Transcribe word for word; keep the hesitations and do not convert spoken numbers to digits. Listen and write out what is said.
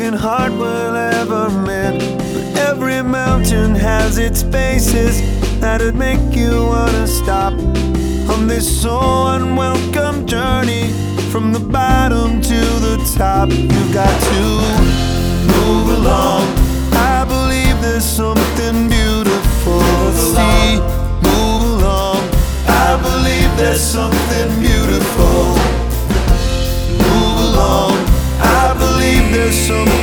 broken heart will ever mend. But every mountain has its faces that'd make you wanna stop on this so unwelcome journey from the bottom to the top. You've got to move along. I believe there's something beautiful to see. Move along. I believe there's something beautiful. Move along. I believe there's something